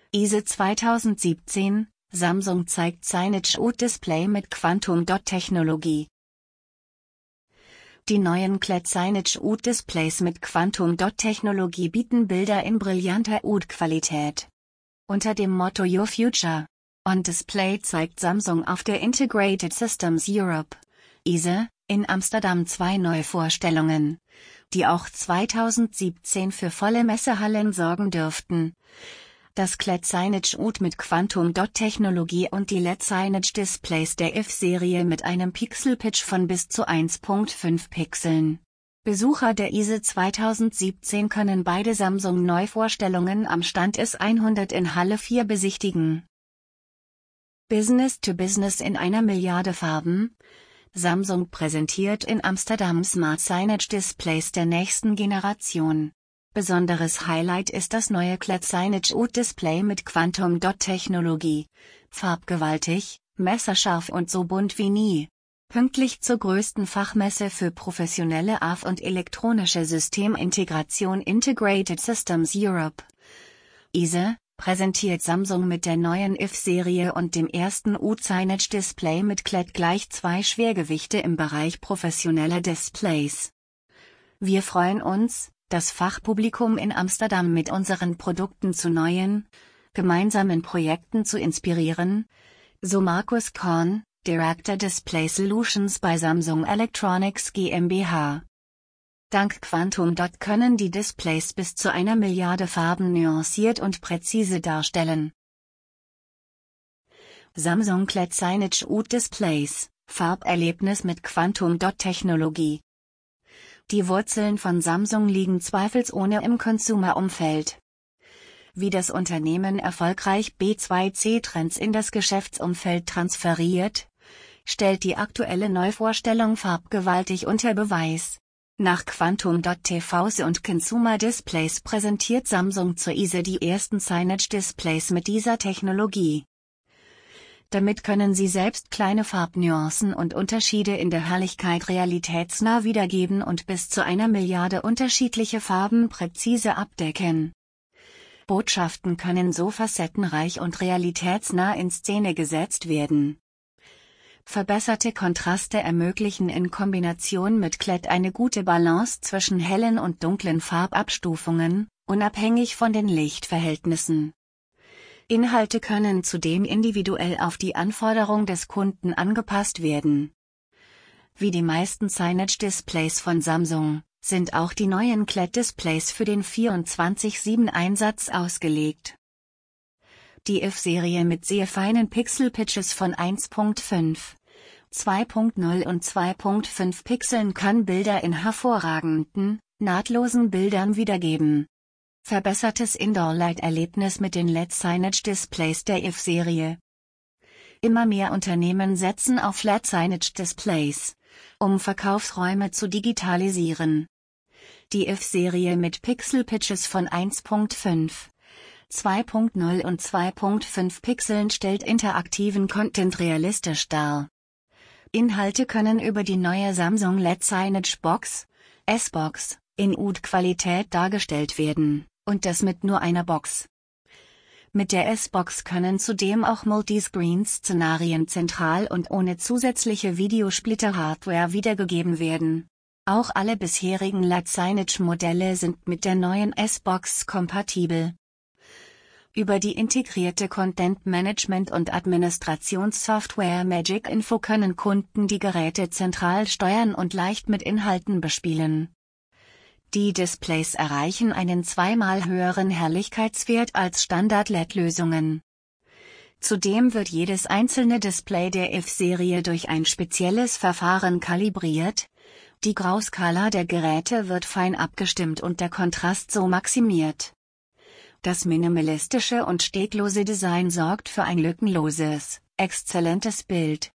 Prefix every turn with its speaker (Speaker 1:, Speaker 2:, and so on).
Speaker 1: ISE 2017, Samsung zeigt Signage UD-Display mit Quantum-Dot-Technologie. Die neuen QLED Signage UD-Displays mit Quantum-Dot-Technologie bieten Bilder in brillanter UD-Qualität. Unter dem Motto Your Future on Display zeigt Samsung auf der Integrated Systems Europe (ISE) in Amsterdam zwei Neuvorstellungen, die auch 2017 für volle Messehallen sorgen dürften. Das QLED Signage UD mit Quantum-Dot-Technologie und die LED Signage Displays der F-Serie mit einem Pixel-Pitch von bis zu 1,5 Pixeln. Besucher der ISE 2017 können beide Samsung-Neuvorstellungen am Stand S100 in Halle 4 besichtigen. Business to Business in einer Milliarde Farben. Samsung präsentiert in Amsterdam Smart Signage Displays der nächsten Generation. Besonderes Highlight ist das neue QLED Signage UD-Display mit Quantum-Dot-Technologie. Farbgewaltig, messerscharf und so bunt wie nie. Pünktlich zur größten Fachmesse für professionelle AV und elektronische Systemintegration Integrated Systems Europe (ISE) präsentiert Samsung mit der neuen F-Serie und dem ersten UD-Signage-Display mit QLED gleich zwei Schwergewichte im Bereich professioneller Displays. Wir freuen uns, das Fachpublikum in Amsterdam mit unseren Produkten zu neuen, gemeinsamen Projekten zu inspirieren, so Markus Korn, Director Display Solutions bei Samsung Electronics GmbH. Dank Quantum-Dot können die Displays bis zu 1 Milliarde Farben nuanciert und präzise darstellen. Samsung QLED Signage UD-Displays, Farberlebnis mit Quantum-Dot-Technologie. Die Wurzeln von Samsung liegen zweifelsohne im Consumer-Umfeld. Wie das Unternehmen erfolgreich B2C-Trends in das Geschäftsumfeld transferiert, stellt die aktuelle Neuvorstellung farbgewaltig unter Beweis. Nach Quantum-Dot TVs und Consumer Displays präsentiert Samsung zur ISE die ersten Signage-Displays mit dieser Technologie. Damit können Sie selbst kleine Farbnuancen und Unterschiede in der Helligkeit realitätsnah wiedergeben und bis zu 1 Milliarde unterschiedliche Farben präzise abdecken. Botschaften können so facettenreich und realitätsnah in Szene gesetzt werden. Verbesserte Kontraste ermöglichen in Kombination mit QLED eine gute Balance zwischen hellen und dunklen Farbabstufungen, unabhängig von den Lichtverhältnissen. Inhalte können zudem individuell auf die Anforderung des Kunden angepasst werden. Wie die meisten Signage-Displays von Samsung, sind auch die neuen QLED-Displays für den 24/7-Einsatz ausgelegt. Die F-Serie mit sehr feinen Pixel-Pitches von 1,5, 2,0 und 2,5 Pixeln kann Bilder in hervorragenden, nahtlosen Bildern wiedergeben. Verbessertes Indoor-Light-Erlebnis mit den LED-Signage-Displays der F-Serie. Immer mehr Unternehmen setzen auf LED-Signage-Displays, um Verkaufsräume zu digitalisieren. Die F-Serie mit Pixel-Pitches von 1,5, 2,0 und 2,5 Pixeln stellt interaktiven Content realistisch dar. Inhalte können über die neue Samsung LED Signage Box, S-Box, in UD-Qualität dargestellt werden, und das mit nur einer Box. Mit der S-Box können zudem auch Multiscreen-Szenarien zentral und ohne zusätzliche Videosplitter-Hardware wiedergegeben werden. Auch alle bisherigen LED-Signage-Modelle sind mit der neuen S-Box kompatibel. Über die integrierte Content-Management- und Administrationssoftware Magic Info können Kunden die Geräte zentral steuern und leicht mit Inhalten bespielen. Die Displays erreichen einen zweimal höheren Helligkeitswert als Standard-LED-Lösungen. Zudem wird jedes einzelne Display der F-Serie durch ein spezielles Verfahren kalibriert. Die Grauskala der Geräte wird fein abgestimmt und der Kontrast so maximiert. Das minimalistische und steglose Design sorgt für ein lückenloses, exzellentes Bild.